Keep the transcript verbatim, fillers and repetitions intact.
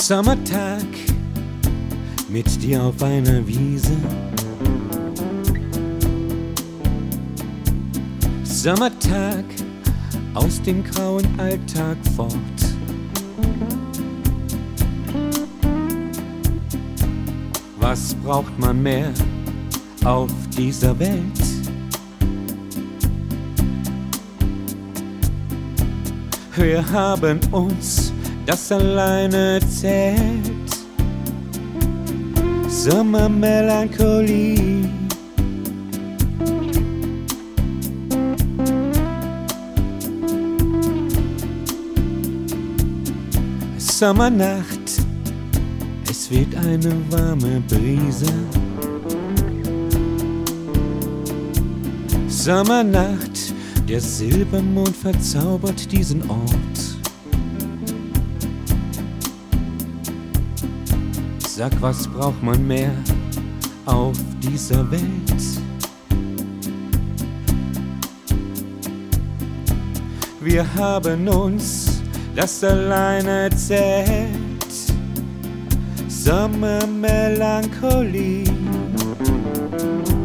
Sommertag mit dir auf einer Wiese. Sommertag aus dem grauen Alltag fort. Was braucht man mehr auf dieser Welt? Wir haben uns das alleine erzählt. Sommermelancholie. Sommernacht, es weht eine warme Brise. Sommernacht, der Silbermond verzaubert diesen Ort. Sag, was braucht man mehr auf dieser Welt? Wir haben uns das alleine erzählt. Sommermelancholie.